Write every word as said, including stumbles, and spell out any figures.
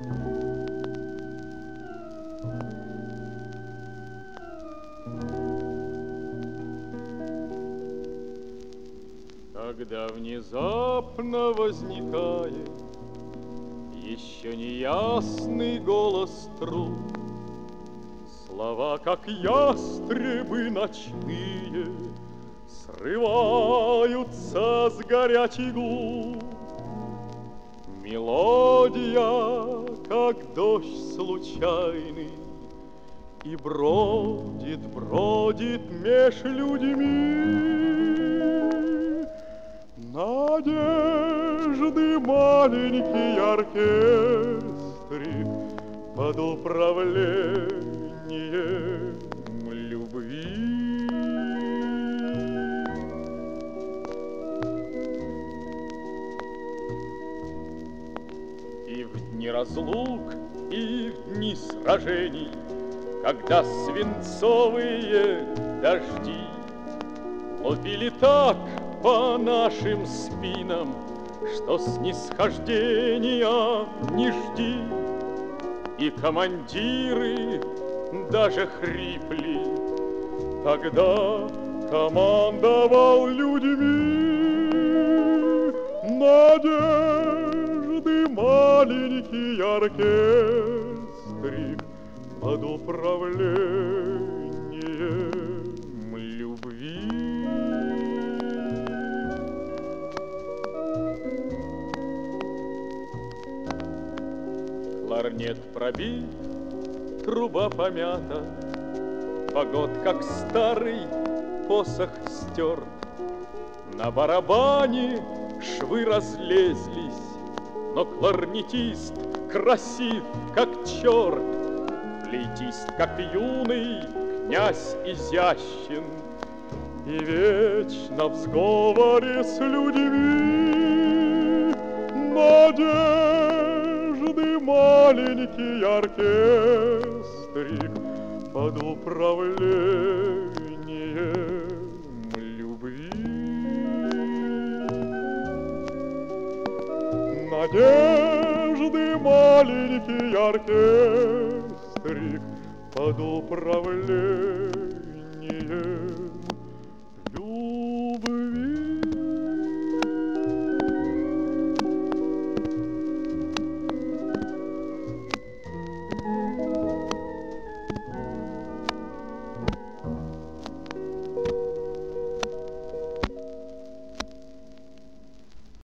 Когда внезапно возникает еще неясный голос труб, слова, как ястребы ночные, срываются с горячих губ. Мелодия, как дождь случайный, и бродит, бродит меж людьми. Надежды маленький оркестрик под управлением любви. И в дни разлук, и в дни сражений, когда свинцовые дожди лупили так по нашим спинам, что снисхождения не жди. И командиры даже хрипли, тогда командовал людьми. Надежды маленький оркестрик под управлением любви. Кларнет пробит, труба помята, фагот, как старый посох, стерт. На барабане швы разлезлись, но кларнетист красив, как черт. Флейтист, как юный князь изящен, и вечно в сговоре с людьми. Надежды маленький оркестрик под управлением любви. Надежды маленький оркестрик под управлением